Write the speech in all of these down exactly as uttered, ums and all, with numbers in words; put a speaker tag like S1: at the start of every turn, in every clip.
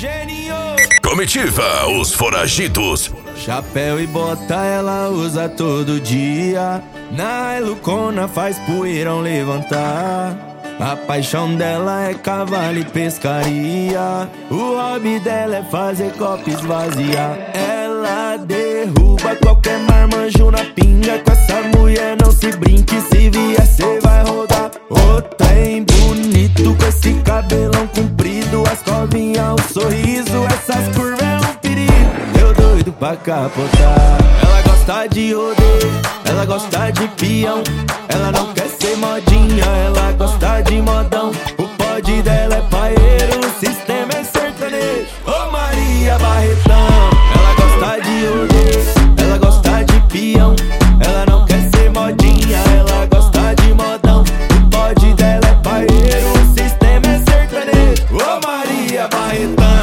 S1: Gênio!
S2: Comitiva, os foragidos.
S1: Chapéu e bota ela usa todo dia. Na Lucona faz poeirão levantar. A paixão dela é cavalo e pescaria. O hobby dela é fazer copo esvaziar. Ela derruba qualquer marmanjo na pinga. Com essa mulher não se brinque, se vier cê vai rodar. O trem bonito com esse cabelão comprido, as covinhas, o sorriso, essas curvas é um perigo. Eu doido pra capotar. Ela gosta de rodeio, ela gosta de peão. Ela não quer ser modinha, ela gosta de modão. O pod dela é paeiro, o sistema é sertanejo. Ô Maria Barretão. Ela gosta de rodeio, ela gosta de peão. Ela não quer ser modinha, ela gosta de modão. O pod dela é paeiro, o sistema é sertanejo. Ô Maria Barretão.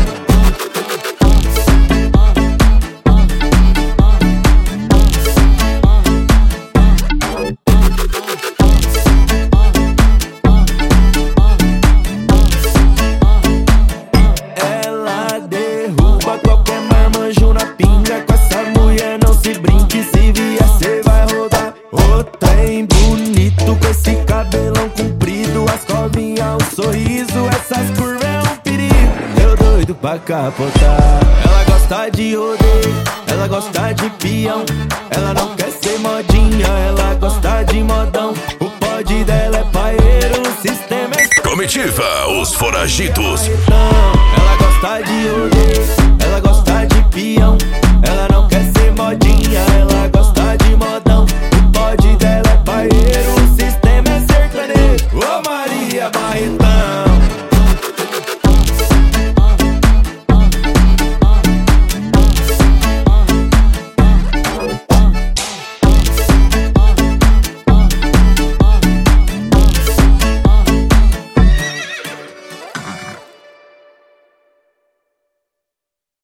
S1: Bonito com esse cabelão comprido, as covinhas, o sorriso, essas curvas é um perigo. Eu doido pra capotar. Ela gosta de rodeio, ela gosta de peão. Ela não quer ser modinha, ela gosta de modão. O pod dela é paeiro, o sistema é...
S2: Comitiva, os foragidos.
S1: Ela gosta de rodeio, ela gosta de peão.